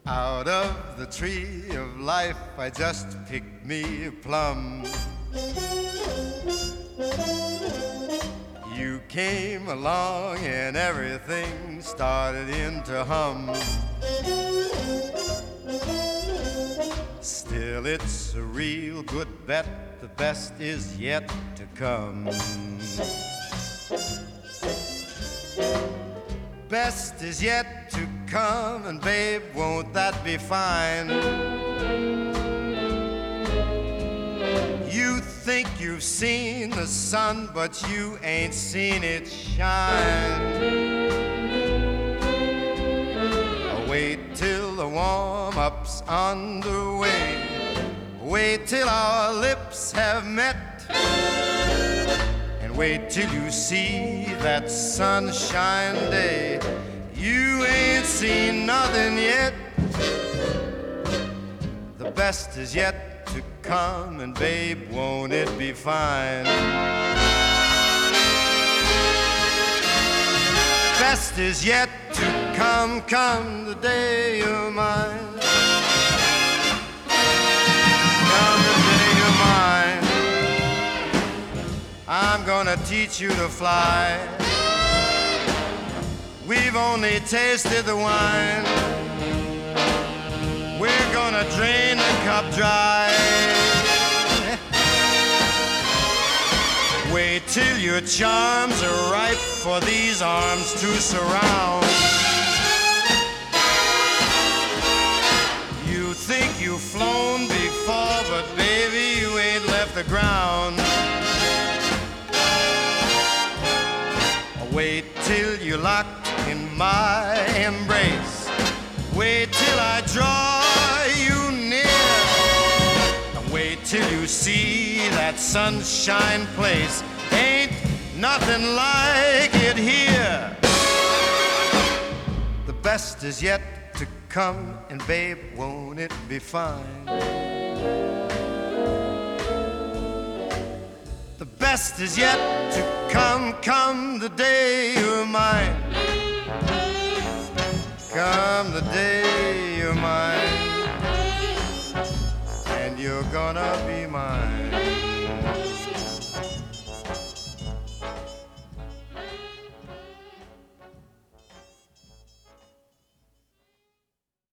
Out of the tree of life I just picked me a plum. You came along and everything started in to hum. Still it's a real good bet, the best is yet to come. Best is yet to come, and babe, won't that be fine? You think you've seen the sun, but you ain't seen it shine. Wait till the warm-up's underway. Wait till our lips have met. And wait till you see that sunshine day. You ain't seen nothing yet. The best is yet to come, and babe, won't it be fine? Best is yet to come, come the day you're mine. Come the day you're mine. I'm gonna teach you to fly. We've only tasted the wine. We're gonna drain the cup dry. Wait till your charms are ripe for these arms to surround. You think you've flown before, but baby, you ain't left the ground. Wait till you're locked in my embrace. Wait till I draw you near. Wait till you see that sunshine place. Ain't nothing like it here. The best is yet to come, and babe, won't it be fine? The best is yet to come, come the day you're mine. Come the day you're mine, and you're gonna be mine.